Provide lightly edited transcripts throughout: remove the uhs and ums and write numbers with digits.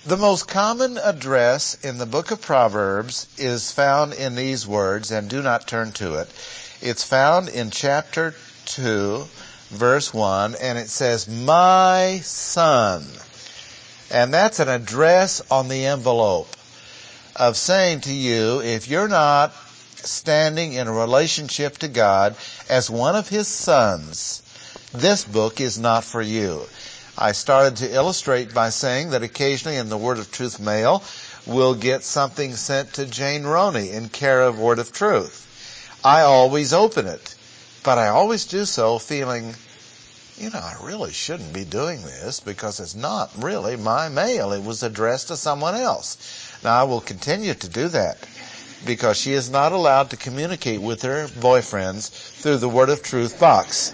The most common address in the book of Proverbs is found in these words, and do not turn to it. It's found in chapter 2, verse 1, and it says, "My son." And that's an address on the envelope of saying to you, if you're not standing in a relationship to God as one of His sons, this book is not for you. I started to illustrate by saying that occasionally in the Word of Truth mail, we'll get something sent to Jane Roney in care of Word of Truth. I always open it, but I always do so feeling, I really shouldn't be doing this because it's not really my mail. It was addressed to someone else. Now, I will continue to do that because she is not allowed to communicate with her boyfriends through the Word of Truth box.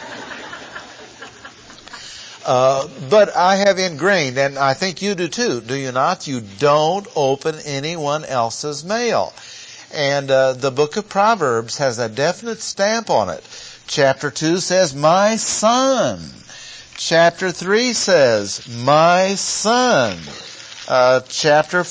But I have ingrained, and I think you do too, do you not? You don't open anyone else's mail. And the book of Proverbs has a definite stamp on it. Chapter 2 says, "My son." Chapter 3 says, "My son." Chapter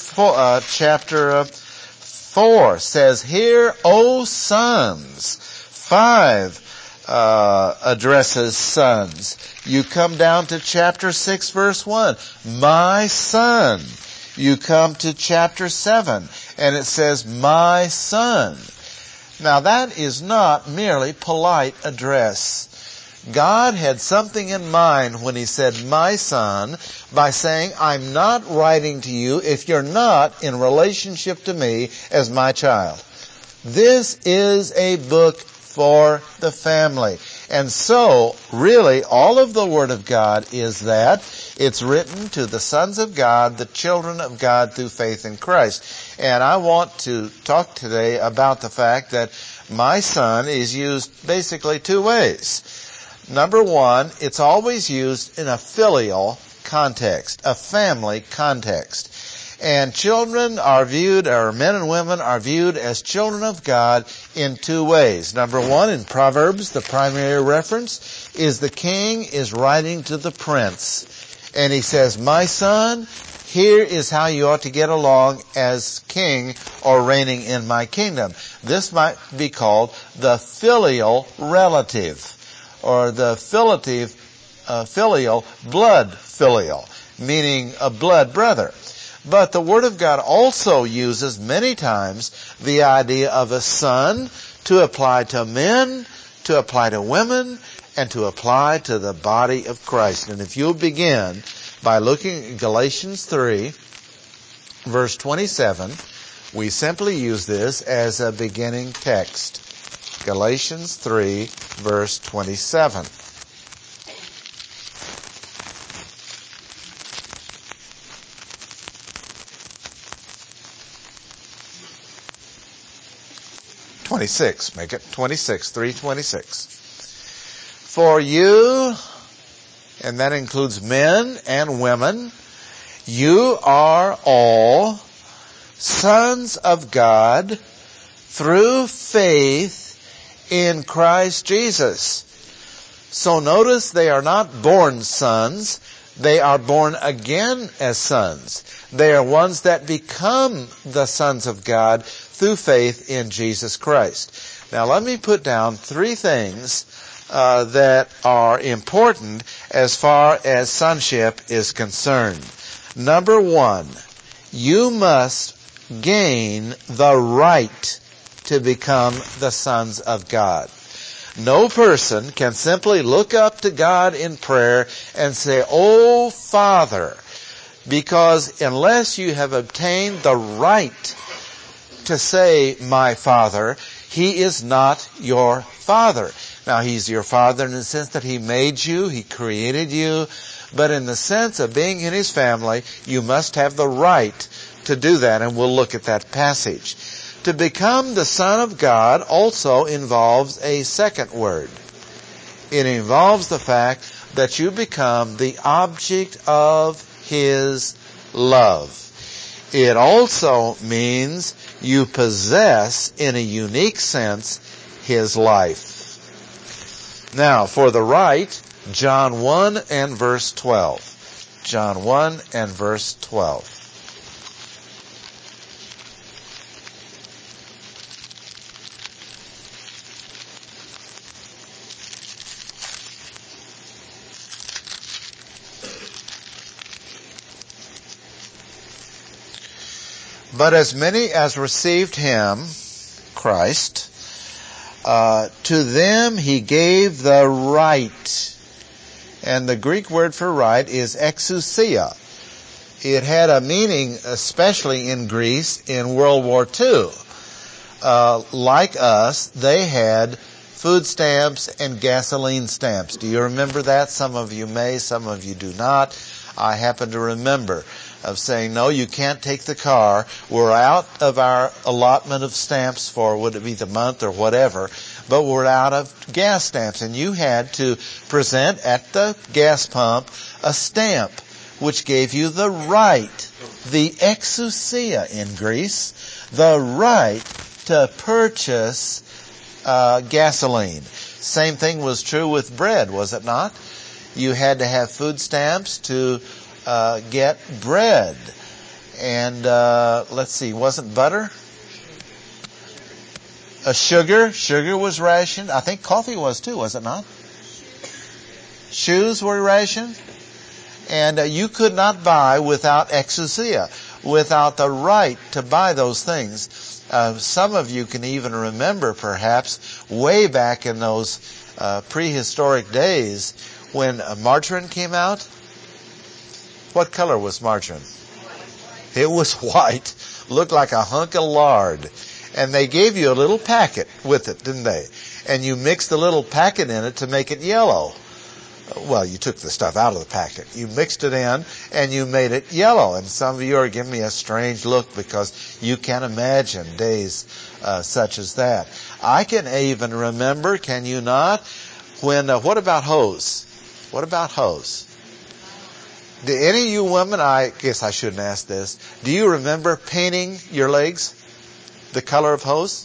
4 says, "Hear, O sons." 5 addresses sons. You come down to chapter 6, verse 1, "My son." You come to chapter 7, and it says, "My son." Now that is not merely polite address. God had something in mind when He said, "My son," by saying, I'm not writing to you if you're not in relationship to me as my child. This is a book for the family. And so, really, all of the Word of God is that it's written to the sons of God, the children of God through faith in Christ. And I want to talk today about the fact that my son is used basically two ways. Number one, it's always used in a filial context, a family context. And children are viewed, or men and women are viewed as children of God in two ways. Number one, in Proverbs, the primary reference is the king is writing to the prince. And he says, "My son, here is how you ought to get along as king or reigning in my kingdom." This might be called the filial relative, or the filial blood filial, meaning a blood brother. But the Word of God also uses many times the idea of a son to apply to men, to apply to women, and to apply to the body of Christ. And if you'll begin by looking at Galatians 3, verse 27, we simply use this as a beginning text. Galatians 3, verse 27. Make it 26, 3:26. "For you," and that includes men and women, "you are all sons of God through faith in Christ Jesus." So notice they are not born sons. They are born again as sons. They are ones that become the sons of God through faith in Jesus Christ. Now let me put down three things that are important as far as sonship is concerned. Number one, you must gain the right to become the sons of God. No person can simply look up to God in prayer and say, "Oh, Father," because unless you have obtained the right to say, "My Father," He is not your Father. Now, He's your Father in the sense that He made you, He created you, but in the sense of being in His family, you must have the right to do that, and we'll look at that passage. To become the Son of God also involves a second word. It involves the fact that you become the object of His love. It also means you possess, in a unique sense, His life. Now, for the right, John 1 and verse 12. John 1 and verse 12. But as many as received him, Christ, to them he gave the right. And the Greek word for right is exousia. It had a meaning, especially in Greece in World War II. Like us, they had food stamps and gasoline stamps. Do you remember that? Some of you may, some of you do not. I happen to remember of saying, no, you can't take the car. We're out of our allotment of stamps for, would it be the month or whatever, but we're out of gas stamps. And you had to present at the gas pump a stamp which gave you the right, the exousia in Greece, the right to purchase gasoline. Same thing was true with bread, was it not? You had to have food stamps to get bread. And let's see, wasn't butter? Sugar was rationed. I think coffee was too, was it not? Shoes were rationed. And you could not buy without exousia, without the right to buy those things. Some of you can even remember, perhaps, way back in those prehistoric days when margarine came out. What color was margarine? It was white. Looked like a hunk of lard. And they gave you a little packet with it, didn't they? And you mixed the little packet in it to make it yellow. Well, you took the stuff out of the packet. You mixed it in and you made it yellow. And some of you are giving me a strange look because you can't imagine days such as that. I can even remember, can you not, when, what about hose? What about hose? Do any of you women, I guess I shouldn't ask this, do you remember painting your legs the color of hose?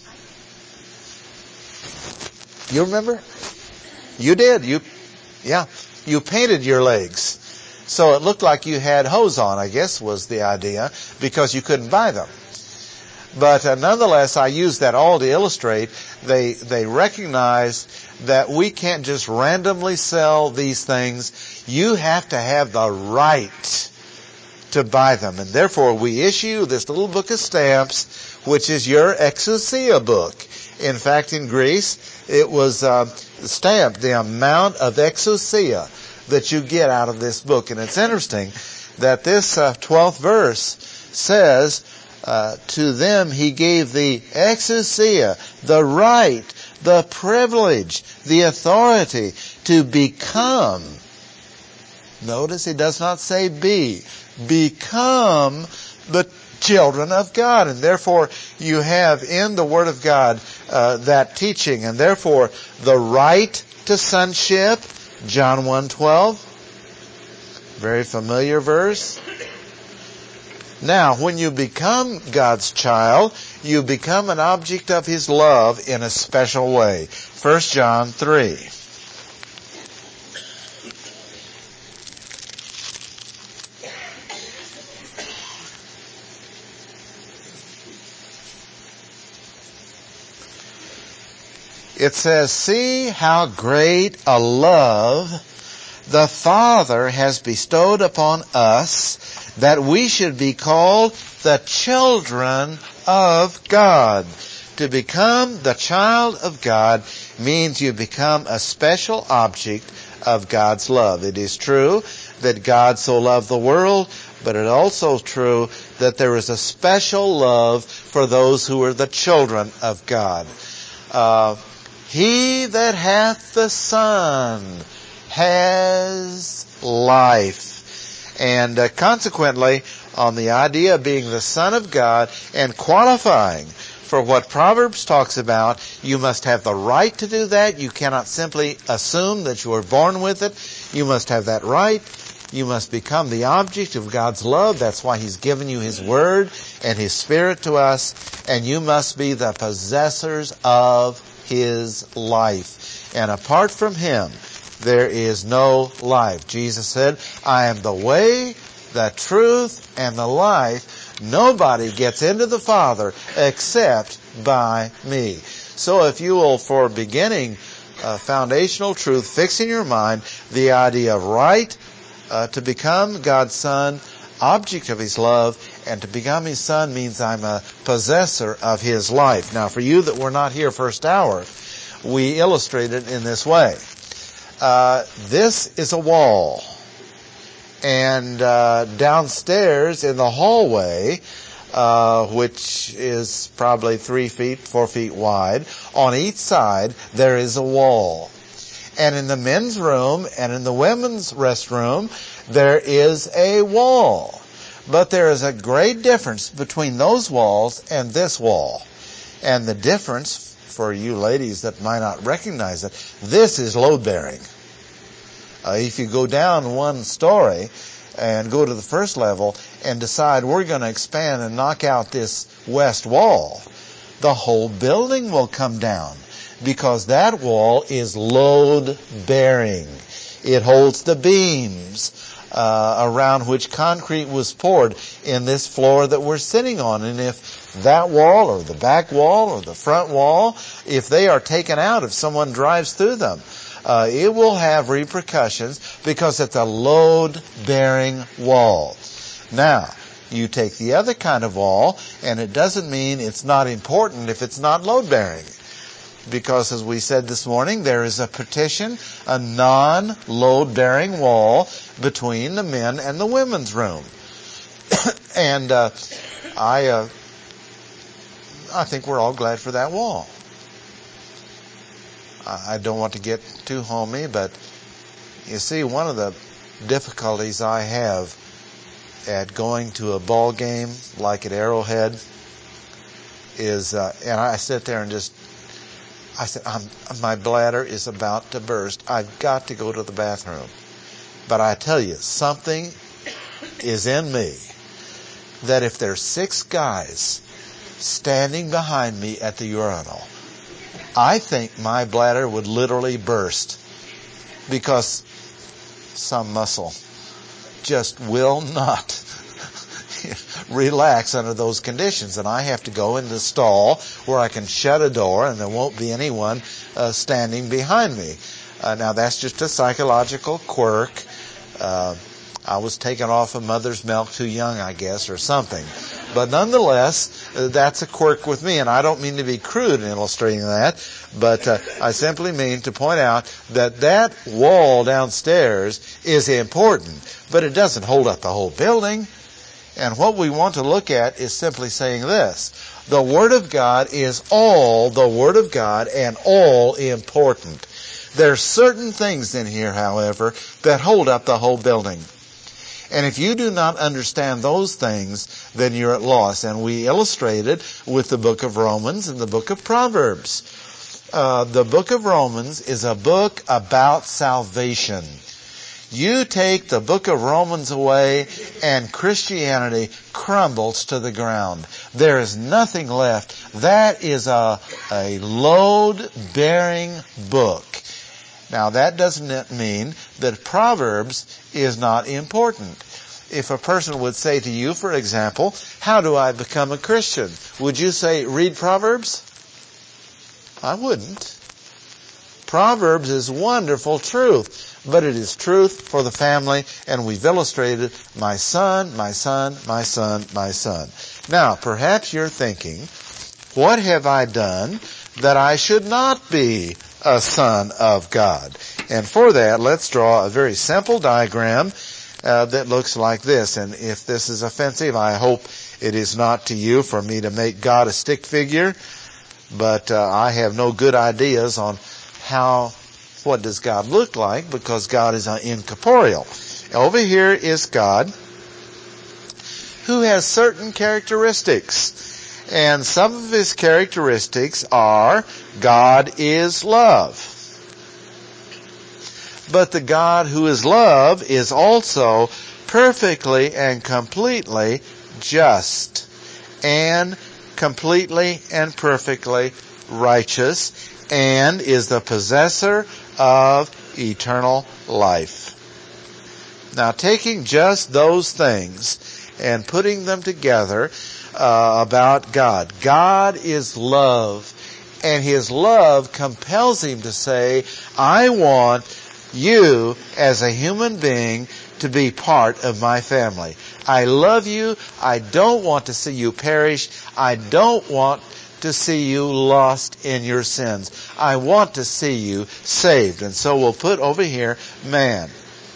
You remember? You did. You painted your legs. So it looked like you had hose on, I guess was the idea, because you couldn't buy them. But nonetheless, I use that all to illustrate they recognize that we can't just randomly sell these things. You have to have the right to buy them. And therefore, we issue this little book of stamps, which is your exousia book. In fact, in Greece, it was stamped the amount of exousia that you get out of this book. And it's interesting that this 12th verse says, to them he gave the exousia, the right, the privilege, the authority to become. Notice it does not say be. Become the children of God. And therefore you have in the Word of God that teaching. And therefore the right to sonship, John 1:12. Very familiar verse. Now, when you become God's child, you become an object of His love in a special way. 1 John 3. It says, see how great a love the Father has bestowed upon us, that we should be called the children of God. To become the child of God means you become a special object of God's love. It is true that God so loved the world, but it's also true that there is a special love for those who are the children of God. He that hath the Son has life. And consequently, on the idea of being the Son of God and qualifying for what Proverbs talks about, you must have the right to do that. You cannot simply assume that you were born with it. You must have that right. You must become the object of God's love. That's why He's given you His Word and His Spirit to us. And you must be the possessors of His life. And apart from Him, there is no life. Jesus said, I am the way, the truth, and the life. Nobody gets into the Father except by me. So if you will, for beginning foundational truth, fix in your mind the idea of right, to become God's Son, object of His love, and to become His Son means I'm a possessor of His life. Now, for you that were not here first hour, we illustrate it in this way. This is a wall. And downstairs in the hallway, which is probably 3 feet, 4 feet wide, on each side there is a wall. And in the men's room and in the women's restroom, there is a wall. But there is a great difference between those walls and this wall. And the difference, for you ladies that might not recognize it, this is load-bearing. If you go down one story and go to the first level and decide we're going to expand and knock out this west wall, the whole building will come down because that wall is load-bearing. It holds the beams around which concrete was poured in this floor that we're sitting on. And if that wall or the back wall or the front wall, if they are taken out, if someone drives through them, it will have repercussions because it's a load-bearing wall. Now, you take the other kind of wall, and it doesn't mean it's not important if it's not load-bearing. Because, as we said this morning, there is a partition, a non-load-bearing wall between the men and the women's room. And I think we're all glad for that wall. I don't want to get too homey, but you see, one of the difficulties I have at going to a ball game like at Arrowhead is, and I sit there and I said, my bladder is about to burst. I've got to go to the bathroom. But I tell you, something is in me that if there's 6 guys standing behind me at the urinal, I think my bladder would literally burst because some muscle just will not relax under those conditions. And I have to go in the stall where I can shut a door and there won't be anyone standing behind me. Now that's just a psychological quirk. I was taken off of mother's milk too young, I guess, or something. But nonetheless, that's a quirk with me, and I don't mean to be crude in illustrating that, but I simply mean to point out that that wall downstairs is important, but it doesn't hold up the whole building. And what we want to look at is simply saying this: the Word of God is all the Word of God and all important. There are certain things in here, however, that hold up the whole building. And if you do not understand those things, then you're at loss. And we illustrated with the book of Romans and the book of Proverbs. The book of Romans is a book about salvation. You take the book of Romans away and Christianity crumbles to the ground. There is nothing left. That is a load-bearing book. Now, that doesn't mean that Proverbs is not important. If a person would say to you, for example, how do I become a Christian? Would you say, read Proverbs? I wouldn't. Proverbs is wonderful truth, but it is truth for the family, and we've illustrated my son, my son, my son, my son. Now, perhaps you're thinking, what have I done that I should not be a son of God? And for that, let's draw a very simple diagram that looks like this. And if this is offensive, I hope it is not to you for me to make God a stick figure. But I have no good ideas on what does God look like, because God is incorporeal. Over here is God, who has certain characteristics. And some of His characteristics are, God is love. But the God who is love is also perfectly and completely just, and completely and perfectly righteous, and is the possessor of eternal life. Now, taking just those things and putting them together about God. God is love, and His love compels Him to say, I want you as a human being to be part of my family. I love you. I don't want to see you perish. I don't want to see you lost in your sins. I want to see you saved. And so we'll put over here man.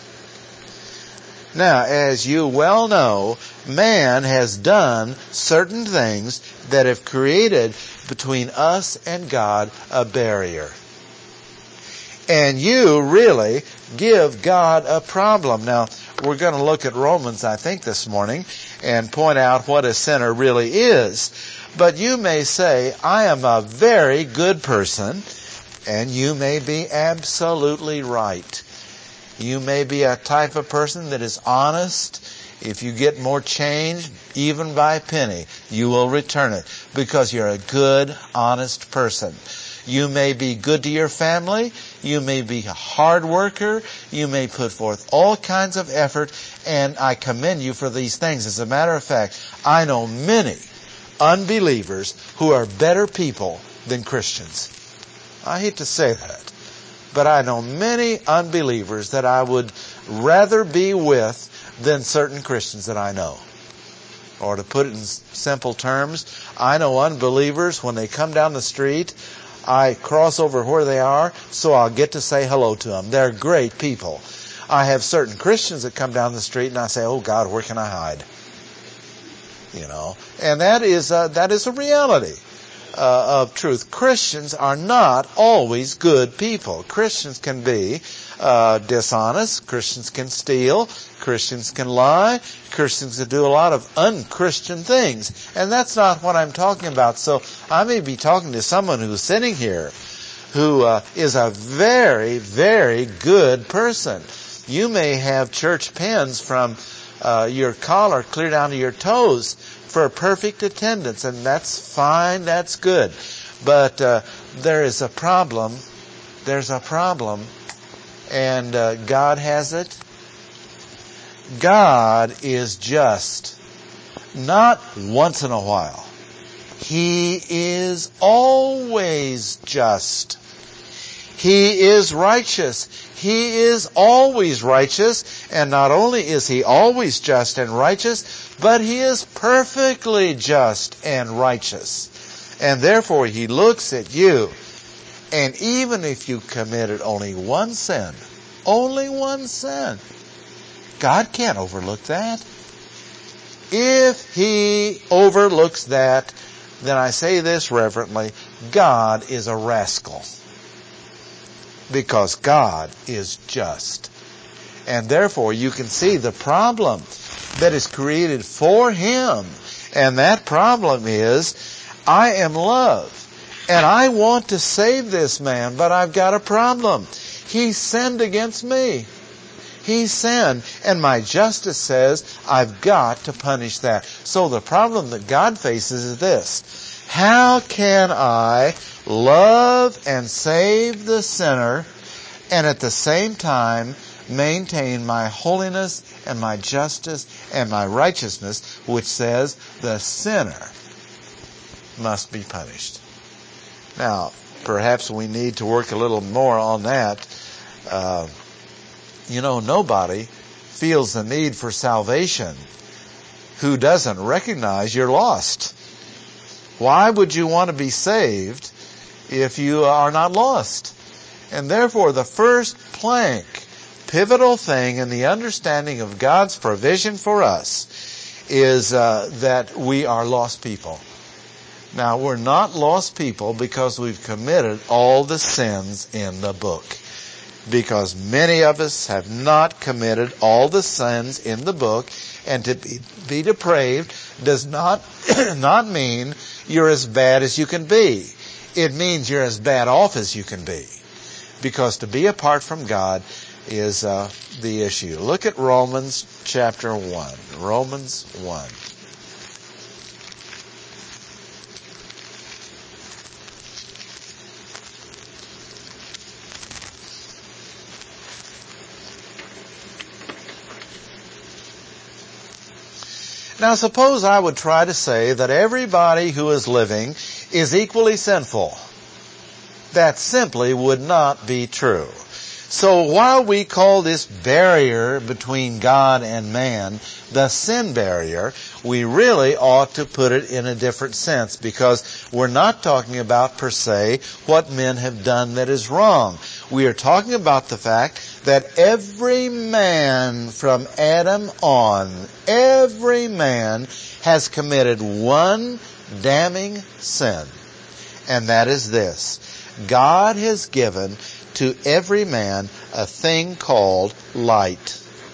Now, as you well know, man has done certain things that have created between us and God a barrier. And you really give God a problem. Now, we're going to look at Romans, I think, this morning and point out what a sinner really is. But you may say, I am a very good person, and you may be absolutely right. You may be a type of person that is honest. If you get more change, even by a penny, you will return it because you're a good, honest person. You may be good to your family. You may be a hard worker. You may put forth all kinds of effort, and I commend you for these things. As a matter of fact, I know many unbelievers who are better people than Christians. I hate to say that, but I know many unbelievers that I would rather be with than certain Christians that I know. Or to put it in simple terms, I know unbelievers, when they come down the street, I cross over where they are, so I'll get to say hello to them. They're great people. I have certain Christians that come down the street, and I say, oh God, where can I hide? You know, and that is a reality of truth. Christians are not always good people. Christians can be dishonest. Christians can steal. Christians can lie. Christians can do a lot of unchristian things. And that's not what I'm talking about. So I may be talking to someone who's sitting here who is a very, very good person. You may have church pins from your collar clear down to your toes for perfect attendance, and that's fine, that's good. But there is a problem. There's a problem, and God has it. God is just, not once in a while. He is always just. He is righteous. He is always righteous, and not only is He always just and righteous, but He is perfectly just and righteous. And therefore He looks at you, and even if you committed only one sin, God can't overlook that. If He overlooks that, then I say this reverently, God is a rascal. Because God is just. And therefore you can see the problem that is created for Him. And that problem is, I am love. And I want to save this man, but I've got a problem. He sinned against me. He sinned. And my justice says, I've got to punish that. So the problem that God faces is this. How can I love and save the sinner and at the same time maintain my holiness and my justice and my righteousness, which says the sinner must be punished? Now, perhaps we need to work a little more on that. Nobody feels the need for salvation who doesn't recognize you're lost. Why would you want to be saved if you are not lost? And therefore, the first plank, pivotal thing in the understanding of God's provision for us is that we are lost people. Now, we're not lost people because we've committed all the sins in the book. Because many of us have not committed all the sins in the book, and to be depraved does not mean you're as bad as you can be. It means you're as bad off as you can be. Because to be apart from God is the issue. Look at Romans chapter 1. Romans 1. Now suppose I would try to say that everybody who is living is equally sinful. That simply would not be true. So while we call this barrier between God and man the sin barrier, we really ought to put it in a different sense, because we're not talking about per se what men have done that is wrong. We are talking about the fact that every man from Adam on, every man has committed one damning sin. And that is this: God has given to every man a thing called light.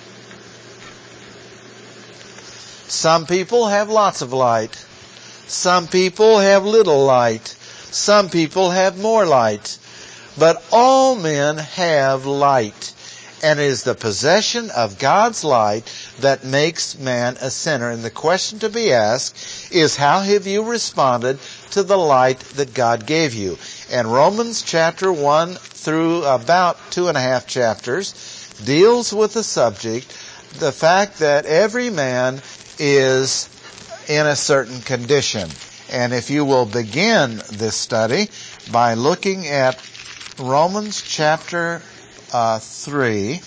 Some people have lots of light. Some people have little light. Some people have more light. But all men have light. And it is the possession of God's light that makes man a sinner. And the question to be asked is, how have you responded to the light that God gave you? And Romans chapter 1 through about 2.5 chapters deals with the subject, the fact that every man is in a certain condition. And if you will begin this study by looking at Romans chapter 3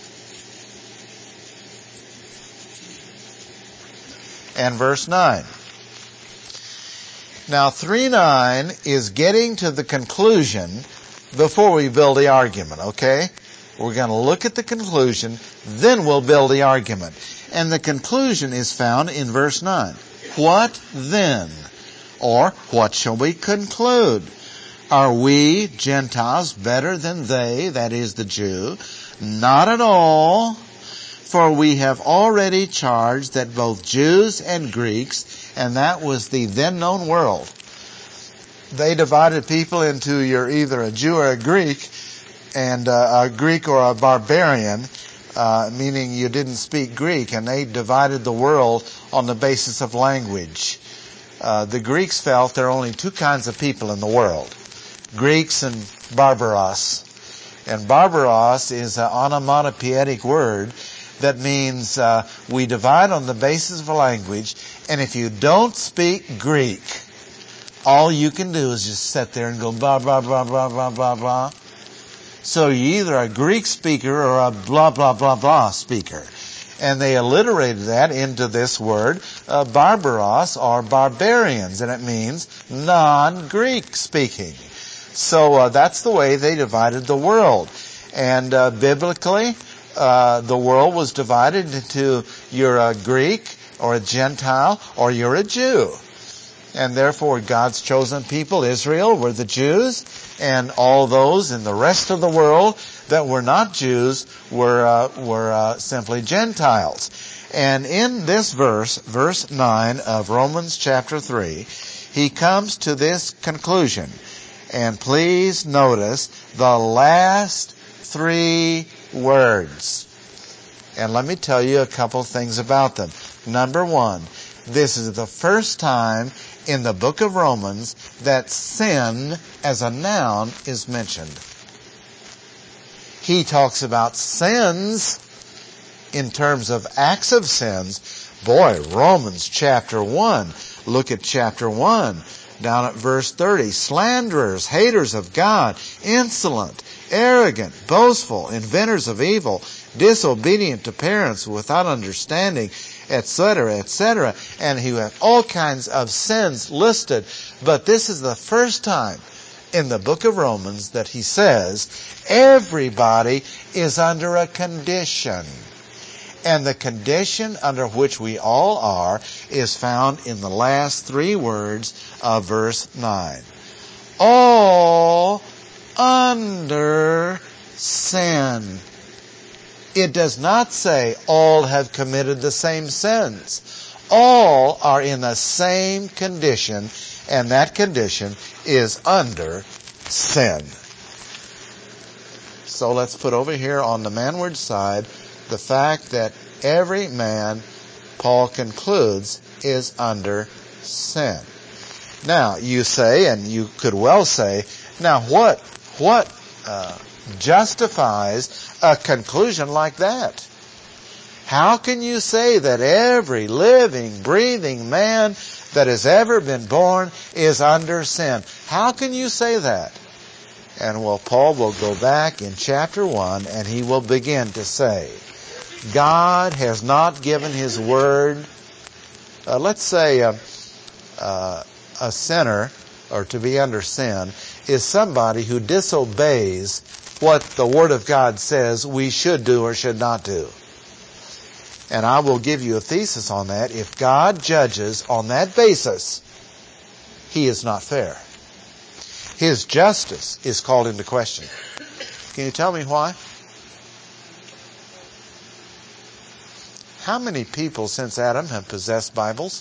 and verse 9. Now 3:9 is getting to the conclusion before we build the argument, okay? We're going to look at the conclusion, then we'll build the argument. And the conclusion is found in verse 9. What then? Or what shall we conclude? Are we, Gentiles, better than they, that is the Jew? Not at all. For we have already charged that both Jews and Greeks, and that was the then known world, they divided people into you're either a Jew or a Greek, and a Greek or a barbarian, meaning you didn't speak Greek, and they divided the world on the basis of language. The Greeks felt there are only two kinds of people in the world: Greeks and Barbaros. And Barbaros is an onomatopoeic word that means we divide on the basis of language, and if you don't speak Greek, all you can do is just sit there and go blah, blah, blah, blah, blah, blah, blah. So you're either a Greek speaker or a blah, blah, blah, blah speaker. And they alliterated that into this word, barbaros, or barbarians, and it means non-Greek speaking. So that's the way they divided the world. And biblically, the world was divided into you're a Greek or a Gentile or you're a Jew. And therefore God's chosen people, Israel, were the Jews, and all those in the rest of the world that were not Jews were simply Gentiles. And in this verse 9 of Romans chapter 3, he comes to this conclusion. And please notice the last 3 words. And let me tell you a couple things about them. Number 1, this is the first time in the book of Romans that sin as a noun is mentioned. He talks about sins in terms of acts of sins. Boy, Romans chapter 1. Look at chapter 1, down at verse 30. Slanderers, haters of God, insolent, arrogant, boastful, inventors of evil, disobedient to parents, without understanding, etc., etc. And he had all kinds of sins listed. But this is the first time in the book of Romans that he says everybody is under a condition. And the condition under which we all are is found in the last 3 words of verse 9. All under sin. It does not say all have committed the same sins. All are in the same condition, and that condition is under sin. So let's put over here on the manward side the fact that every man, Paul concludes, is under sin. Now, you say, and you could well say, now what justifies a conclusion like that? How can you say that every living, breathing man that has ever been born is under sin? How can you say that? And Paul will go back in chapter 1 and he will begin to say, God has not given His Word. Let's say a sinner, or to be under sin, is somebody who disobeys what the Word of God says we should do or should not do. And I will give you a thesis on that. If God judges on that basis, He is not fair. His justice is called into question. Can you tell me why? How many people since Adam have possessed Bibles?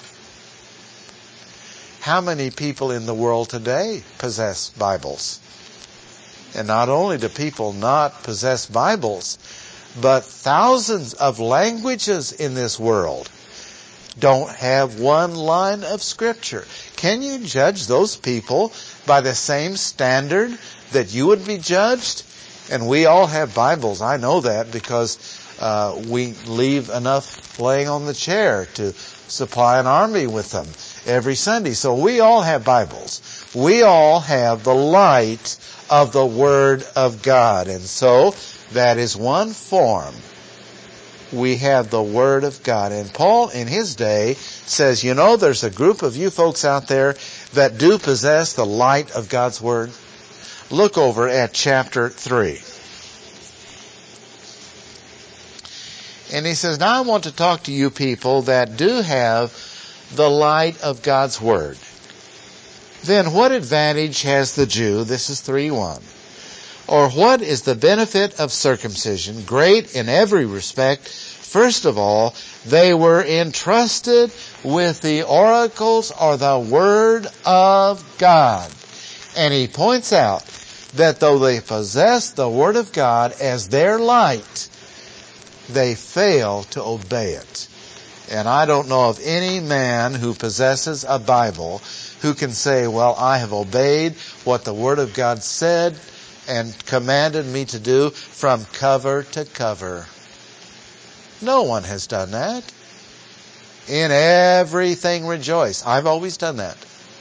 How many people in the world today possess Bibles? And not only do people not possess Bibles, but thousands of languages in this world don't have one line of Scripture. Can you judge those people by the same standard that you would be judged? And we all have Bibles. I know that because we leave enough laying on the chair to supply an army with them every Sunday. So we all have Bibles. We all have the light of the Word of God. And so that is one form. We have the Word of God. And Paul in his day says, there's a group of you folks out there that do possess the light of God's Word. Look over at chapter 3. And he says, now I want to talk to you people that do have the light of God's Word. Then what advantage has the Jew? This is 3:1. Or what is the benefit of circumcision? Great in every respect. First of all, they were entrusted with the oracles or the Word of God. And he points out that though they possess the Word of God as their light, they fail to obey it. And I don't know of any man who possesses a Bible who can say, well, I have obeyed what the Word of God said and commanded me to do from cover to cover. No one has done that. In everything rejoice. I've always done that.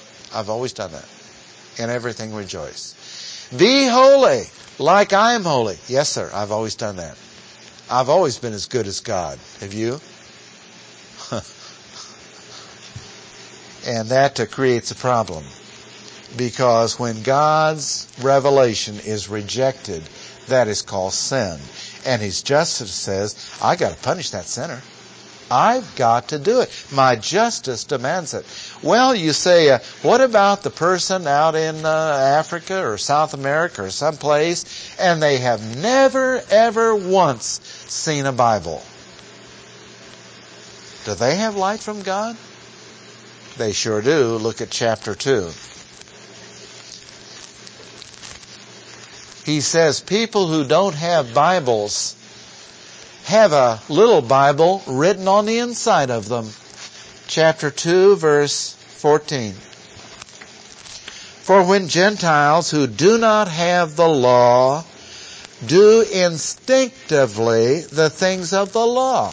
In everything rejoice. Be holy, like I am holy. Yes, sir, I've always done that. I've always been as good as God. Have you? And that creates a problem. Because when God's revelation is rejected, that is called sin. And His justice says, I got to punish that sinner. I've got to do it. My justice demands it. Well, you say, what about the person out in Africa or South America or someplace, and they have never, ever once seen a Bible? Do they have light from God? They sure do. Look at chapter 2. He says people who don't have Bibles have a little Bible written on the inside of them. Chapter 2, verse 14. For when Gentiles who do not have the law do instinctively the things of the law.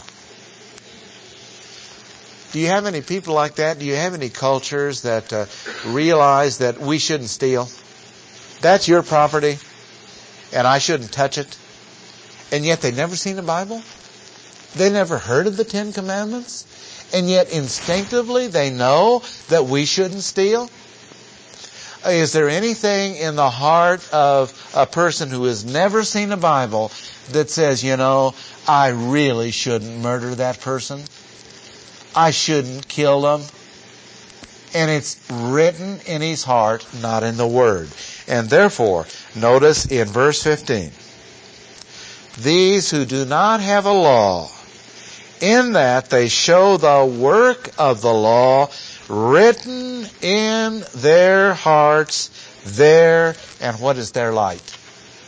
Do you have any people like that? Do you have any cultures that realize that we shouldn't steal? That's your property, and I shouldn't touch it. And yet they've never seen the Bible. They never heard of the 10 Commandments. And yet instinctively they know that we shouldn't steal. Is there anything in the heart of a person who has never seen a Bible that says, I really shouldn't murder that person? I shouldn't kill them? And it's written in his heart, not in the Word. And therefore, notice in verse 15, these who do not have a law, in that they show the work of the law written in their hearts, and what is their light?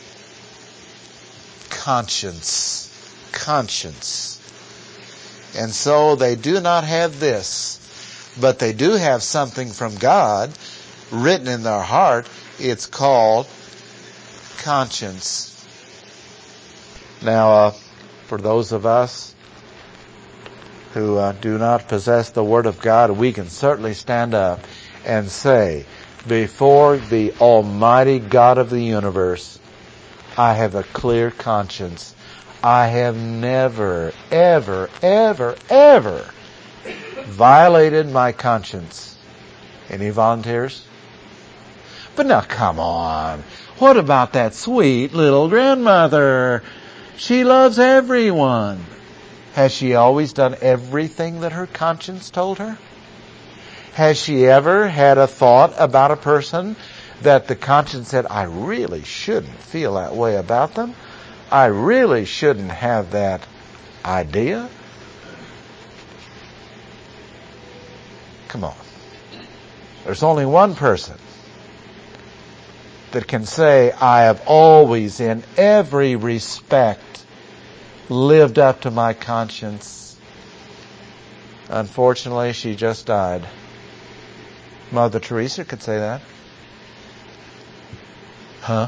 Conscience. And so they do not have this, but they do have something from God written in their heart. It's called conscience. Now, for those of us who do not possess the Word of God, we can certainly stand up and say, before the Almighty God of the universe, I have a clear conscience. I have never, ever, ever, ever violated my conscience. Any volunteers? But now come on. What about that sweet little grandmother? She loves everyone. Has she always done everything that her conscience told her? Has she ever had a thought about a person that the conscience said, I really shouldn't feel that way about them? I really shouldn't have that idea? Come on. There's only one person that can say, I have always, in every respect, lived up to my conscience. Unfortunately, she just died. Mother Teresa could say that. Huh?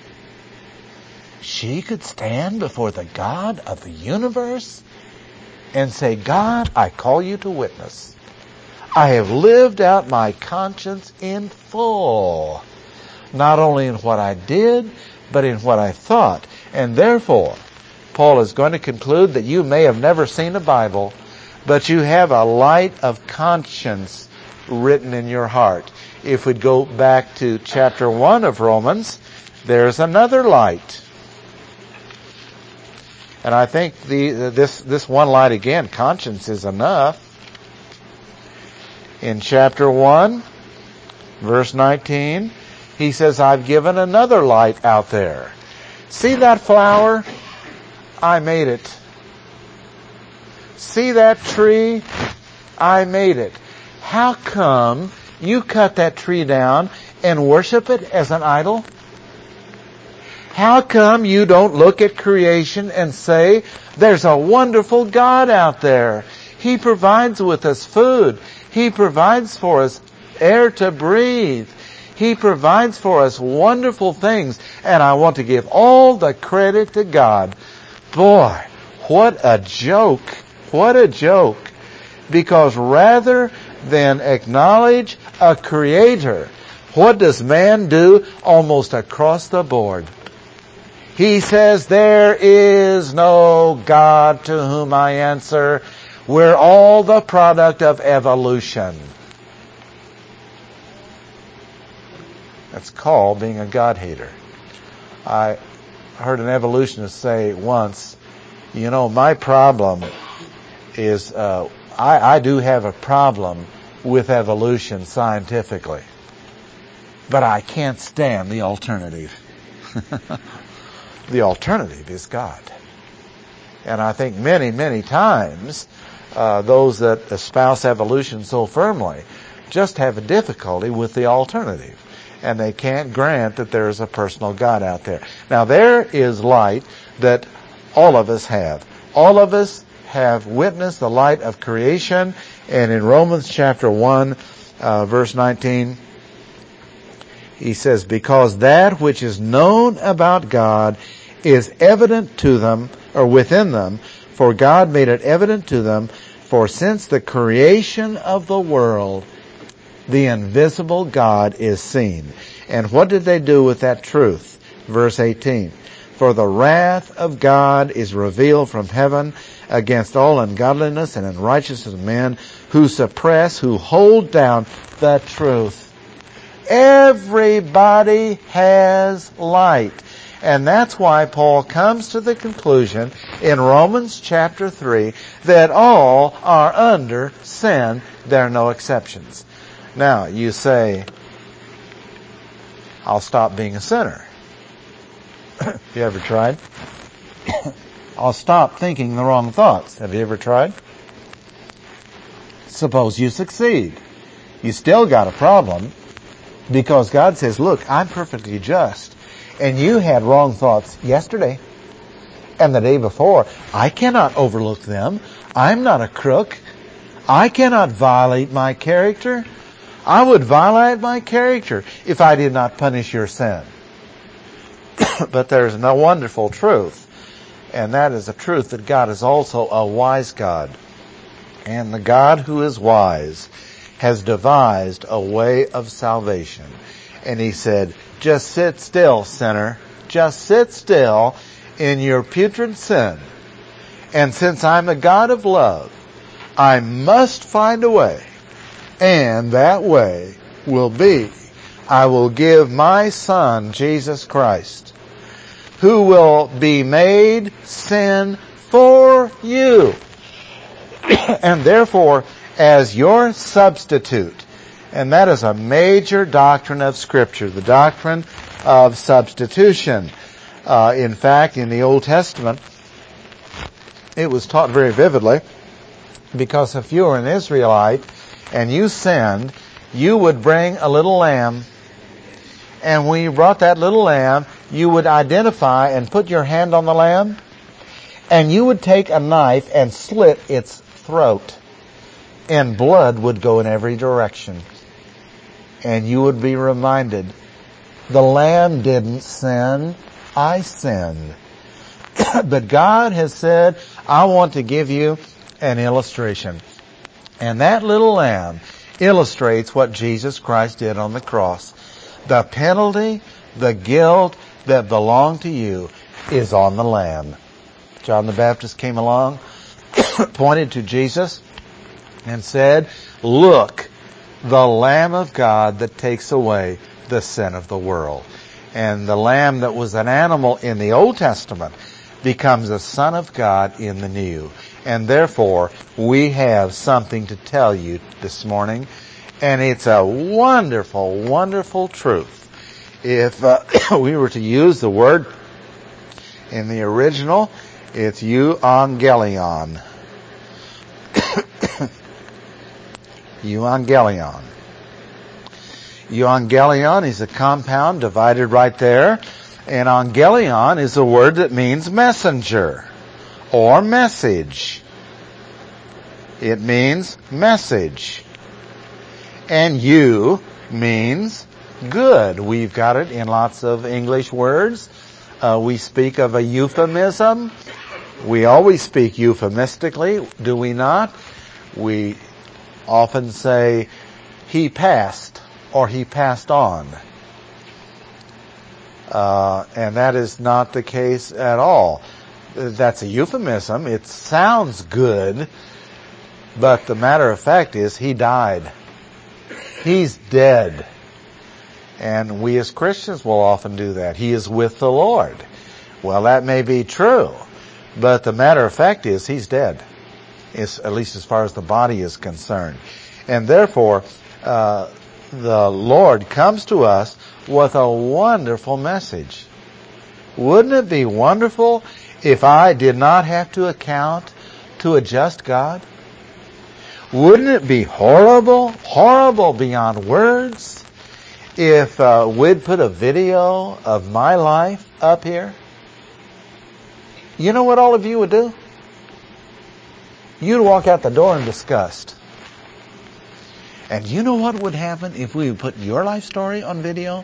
She could stand before the God of the universe and say, God, I call you to witness. I have lived out my conscience in full. Not only in what I did, but in what I thought. And therefore, Paul is going to conclude that you may have never seen a Bible, but you have a light of conscience written in your heart. If we go back to chapter 1 of Romans, there's another light. And I think this one light again, conscience, is enough. In chapter 1, verse 19, he says, I've given another light out there. See that flower? I made it. See that tree? I made it. How come you cut that tree down and worship it as an idol? How come you don't look at creation and say, there's a wonderful God out there. He provides with us food. He provides for us air to breathe. He provides for us wonderful things. And I want to give all the credit to God. Boy, what a joke. What a joke. Because rather than acknowledge a creator, what does man do almost across the board? He says, there is no God to whom I answer. We're all the product of evolution. That's called being a God hater. I heard an evolutionist say once, my problem is, I do have a problem with evolution scientifically, but I can't stand the alternative. The alternative is God. And I think many, many times, those that espouse evolution so firmly just have a difficulty with the alternative. And they can't grant that there is a personal God out there. Now, there is light that all of us have. All of us have witnessed the light of creation. And in Romans chapter 1, verse 19, he says, because that which is known about God is evident to them, or within them, for God made it evident to them, for since the creation of the world, the invisible God is seen. And what did they do with that truth? Verse 18. For the wrath of God is revealed from heaven against all ungodliness and unrighteousness of men who suppress, who hold down the truth. Everybody has light. And that's why Paul comes to the conclusion in Romans chapter 3 that all are under sin. There are no exceptions. Now, you say, I'll stop being a sinner. You ever tried? I'll stop thinking the wrong thoughts. Have you ever tried? Suppose you succeed. You still got a problem because God says, look, I'm perfectly just. And you had wrong thoughts yesterday and the day before. I cannot overlook them. I'm not a crook. I cannot violate my character. I would violate my character if I did not punish your sin. But there's no wonderful truth. And that is a truth that God is also a wise God. And the God who is wise has devised a way of salvation. And he said, just sit still, sinner. Just sit still in your putrid sin. And since I'm a God of love, I must find a way. And that way will be, I will give my Son, Jesus Christ, who will be made sin for you. And therefore, as your substitute. And that is a major doctrine of Scripture, the doctrine of substitution. In fact, in the Old Testament, it was taught very vividly, because if you were an Israelite and you sinned, you would bring a little lamb. And when you brought that little lamb, you would identify and put your hand on the lamb, and you would take a knife and slit its throat. And blood would go in every direction. And you would be reminded, the lamb didn't sin, I sinned. But God has said, I want to give you an illustration. And that little lamb illustrates what Jesus Christ did on the cross. The penalty, the guilt that belonged to you is on the lamb. John the Baptist came along, pointed to Jesus, and said, look, the Lamb of God that takes away the sin of the world. And the lamb that was an animal in the Old Testament becomes a Son of God in the New. And therefore, we have something to tell you this morning. And it's a wonderful, wonderful truth. If we were to use the word in the original, it's euangelion. Euangelion. Euangelion is a compound divided right there. And angelion is a word that means messenger or message. It means message. And you means good. We've got it in lots of English words. We speak of a euphemism. We always speak euphemistically, do we not? We often say, he passed, or he passed on. And that is not the case at all. That's a euphemism. It sounds good, but the matter of fact is he died. He's dead. And we as Christians will often do that. He is with the Lord. Well, that may be true, but the matter of fact is he's dead, at least as far as the body is concerned. And therefore, the Lord comes to us with a wonderful message. Wouldn't it be wonderful if I did not have to account to a just God? Wouldn't it be horrible, horrible beyond words, if we'd put a video of my life up here? You know what all of you would do? You'd walk out the door in disgust. And you know what would happen if we would put your life story on video?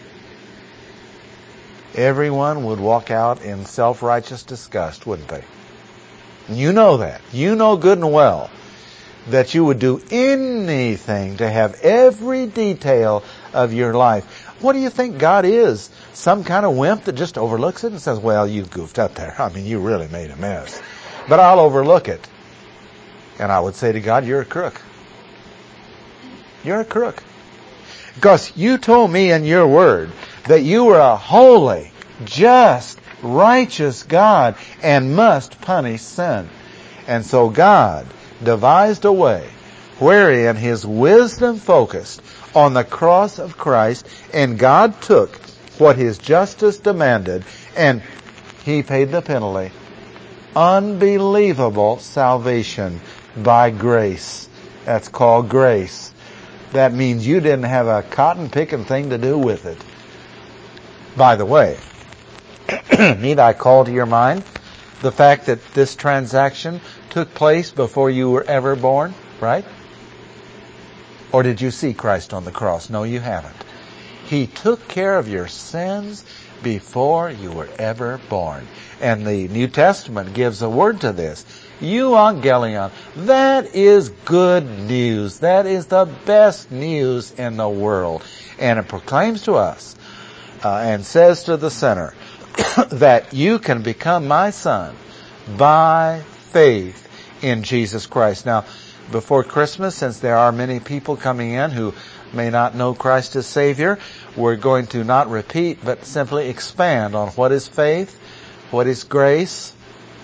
Everyone would walk out in self-righteous disgust, wouldn't they? You know that. You know good and well that you would do anything to have every detail of your life. What do you think God is? Some kind of wimp that just overlooks it and says, well, you goofed up there. I mean, you really made a mess. But I'll overlook it. And I would say to God, you're a crook. You're a crook. Because you told me in your word that you were a holy, just, righteous God and must punish sin. And so God devised a way wherein his wisdom focused on the cross of Christ, and God took what his justice demanded and he paid the penalty. Unbelievable salvation by grace. That's called grace. That means you didn't have a cotton-picking thing to do with it. By the way, need I call to your mind the fact that this transaction took place before you were ever born, right? Or did you see Christ on the cross? No, you haven't. He took care of your sins before you were ever born. And the New Testament gives a word to this. Euangelion. That is good news. That is the best news in the world. And it proclaims to us and says to the sinner that you can become my son by faith in Jesus Christ. Now, before Christmas, since there are many people coming in who may not know Christ as Savior, we're going to not repeat but simply expand on what is faith, what is grace.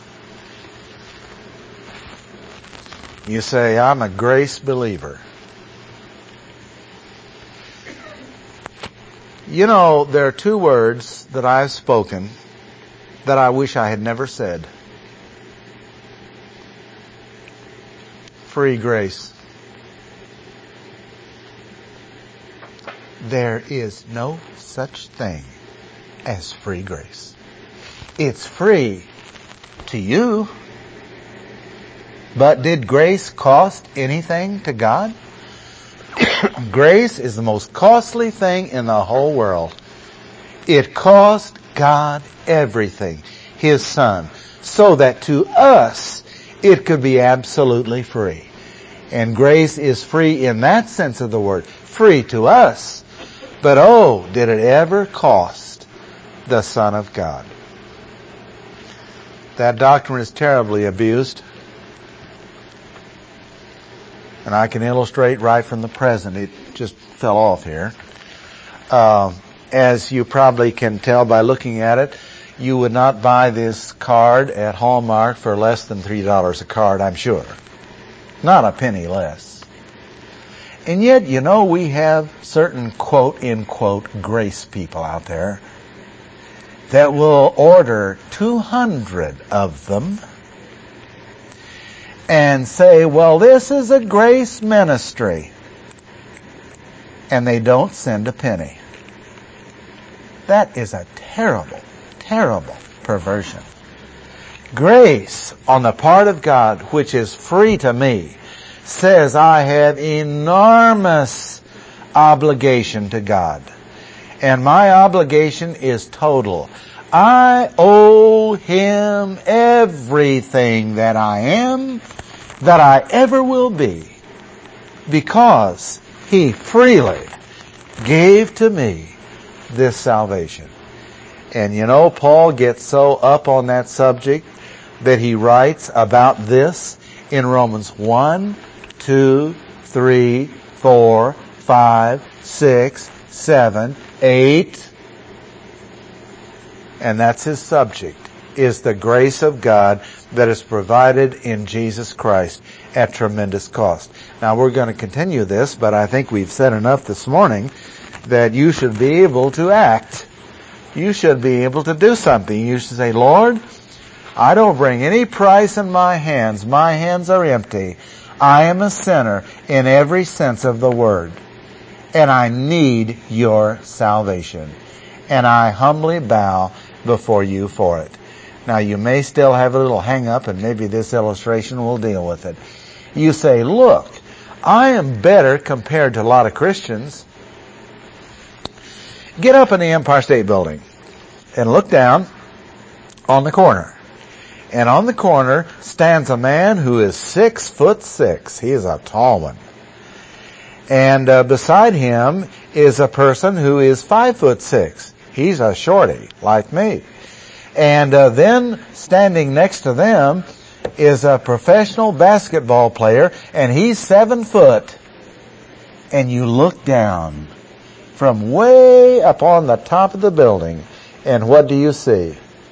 You say, I'm a grace believer. You know, there are two words that I've spoken that I wish I had never said. Free grace. There is no such thing as free grace. It's free to you. But did grace cost anything to God? Grace is the most costly thing in the whole world. It cost God everything, His Son, so that to us it could be absolutely free. And grace is free in that sense of the word, free to us. But oh, did it ever cost the Son of God? That doctrine is terribly abused. And I can illustrate right from the present. It just fell off here. As you probably can tell by looking at it, you would not buy this card at Hallmark for less than $3 a card, I'm sure. Not a penny less. And yet, you know, we have certain quote-unquote grace people out there that will order 200 of them and say, well, this is a grace ministry. And they don't send a penny. That is a terrible, terrible perversion. Grace on the part of God, which is free to me, says I have enormous obligation to God. And my obligation is total. I owe Him everything that I am, that I ever will be, because He freely gave to me this salvation. And you know, Paul gets so up on that subject that he writes about this in Romans 1, 2, 3, 4, 5, 6, 7, 8. And that's his subject, is the grace of God that is provided in Jesus Christ at tremendous cost. Now we're going to continue this, but I think we've said enough this morning that you should be able to act. You should be able to do something. You should say, Lord, I don't bring any price in my hands. My hands are empty. I am a sinner in every sense of the word. And I need your salvation. And I humbly bow before you for it. Now you may still have a little hang up, and maybe this illustration will deal with it. You say, look, I am better compared to a lot of Christians. Get up in the Empire State Building and look down on the corner. And on the corner stands a man who is 6'6". He is a tall one. And beside him is a person who is 5'6". He's a shorty, like me. And then standing next to them is a professional basketball player, and he's 7 foot. And you look down from way up on the top of the building, and what do you see?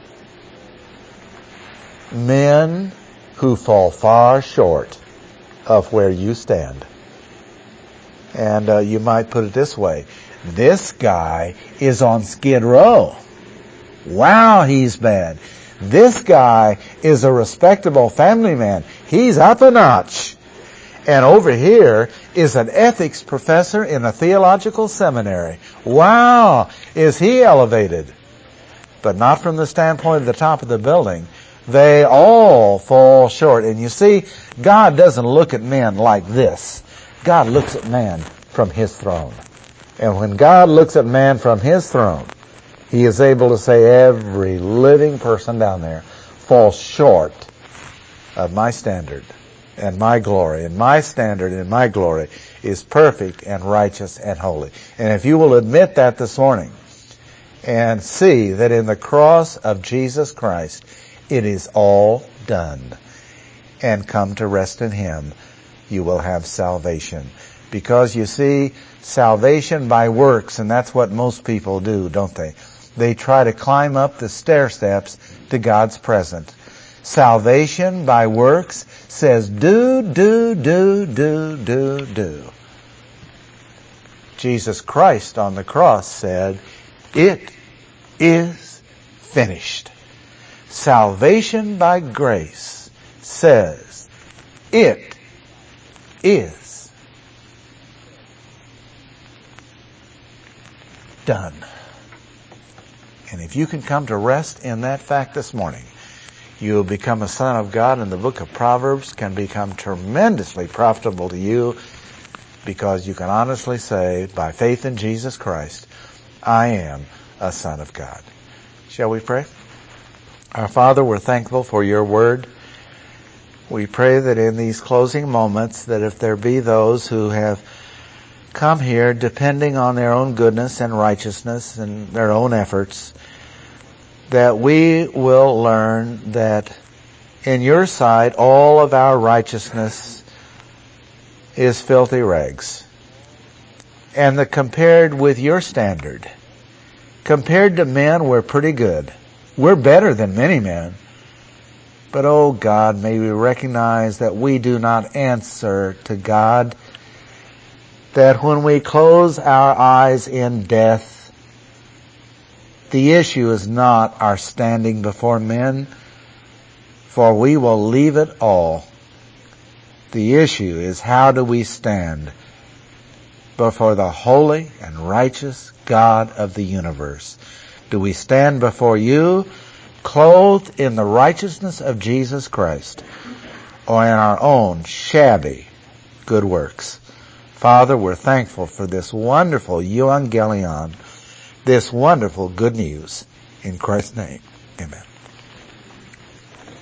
Men who fall far short of where you stand. And you might put it this way. This guy is on Skid Row. Wow, he's bad. This guy is a respectable family man. He's up a notch. And over here is an ethics professor in a theological seminary. Wow, is he elevated? But not from the standpoint of the top of the building. They all fall short. And you see, God doesn't look at men like this. God looks at man from His throne. And when God looks at man from His throne, He is able to say every living person down there falls short of my standard and my glory. And my standard and my glory is perfect and righteous and holy. And if you will admit that this morning and see that in the cross of Jesus Christ, it is all done, and come to rest in Him, you will have salvation. Because you see, salvation by works, and that's what most people do, don't they? They try to climb up the stair steps to God's presence. Salvation by works says do. Jesus Christ on the cross said, "It is finished." Salvation by grace says, "It is done." And if you can come to rest in that fact this morning, you will become a son of God, and the book of Proverbs can become tremendously profitable to you, because you can honestly say, by faith in Jesus Christ, I am a son of God. Shall we pray? Our Father, we're thankful for your word. We pray that in these closing moments, that if there be those who have come here depending on their own goodness and righteousness and their own efforts, that we will learn that in your sight all of our righteousness is filthy rags. And that compared with your standard, compared to men, we're pretty good. We're better than many men. But oh God, may we recognize that we do not answer to God, that when we close our eyes in death, the issue is not our standing before men, for we will leave it all. The issue is, how do we stand before the holy and righteous God of the universe? Do we stand before you clothed in the righteousness of Jesus Christ, or in our own shabby good works? Father, we're thankful for this wonderful evangelion, this wonderful good news. In Christ's name, amen.